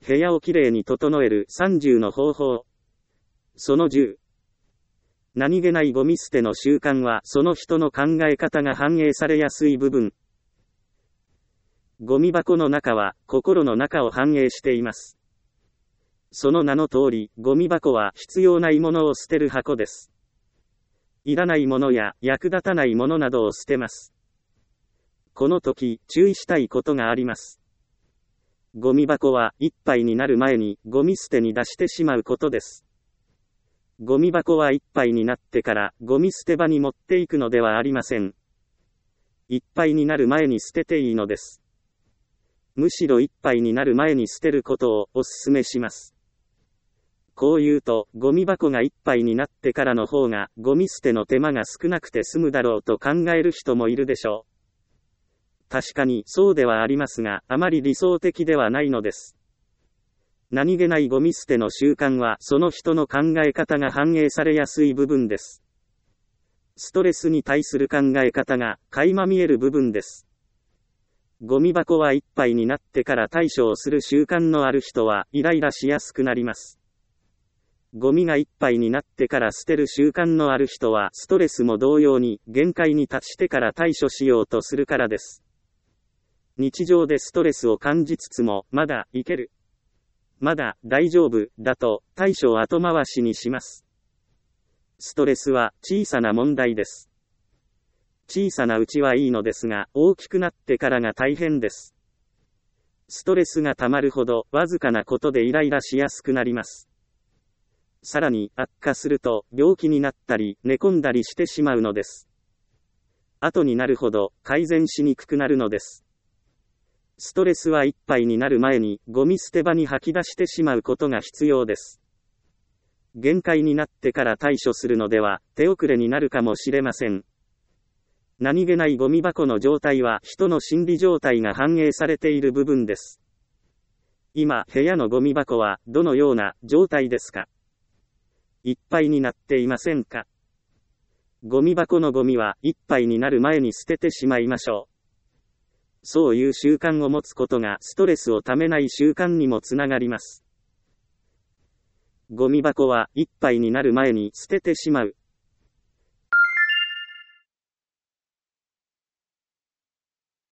部屋をきれいに整える30の方法。その10。何気ないゴミ捨ての習慣はその人の考え方が反映されやすい部分。ゴミ箱の中は心の中を反映しています。その名の通り、ゴミ箱は必要ないものを捨てる箱です。いらないものや役立たないものなどを捨てます。この時、注意したいことがあります。ゴミ箱はいっぱいになる前にゴミ捨てに出してしまうことです。ゴミ箱はいっぱいになってからゴミ捨て場に持っていくのではありません。いっぱいになる前に捨てていいのです。むしろいっぱいになる前に捨てることをお勧めします。こう言うと、ゴミ箱がいっぱいになってからの方がゴミ捨ての手間が少なくて済むだろうと考える人もいるでしょう。確かにそうではありますが、あまり理想的ではないのです。何気ないゴミ捨ての習慣はその人の考え方が反映されやすい部分です。ストレスに対する考え方が垣間見える部分です。ゴミ箱はいっぱいになってから対処をする習慣のある人はイライラしやすくなります。ゴミがいっぱいになってから捨てる習慣のある人はストレスも同様に限界に達してから対処しようとするからです。日常でストレスを感じつつもまだいける。まだ大丈夫だと対処を後回しにします。ストレスは小さな問題です。小さなうちはいいのですが、大きくなってからが大変です。ストレスがたまるほどわずかなことでイライラしやすくなります。さらに悪化すると病気になったり寝込んだりしてしまうのです。後になるほど改善しにくくなるのです。ストレスはいっぱいになる前にゴミ捨て場に吐き出してしまうことが必要です。限界になってから対処するのでは手遅れになるかもしれません。何気ないゴミ箱の状態は人の心理状態が反映されている部分です。今、部屋のゴミ箱はどのような状態ですか？いっぱいになっていませんか？ゴミ箱のゴミはいっぱいになる前に捨ててしまいましょう。そういう習慣を持つことがストレスをためない習慣にもつながります。ゴミ箱はいっぱいになる前に捨ててしまう。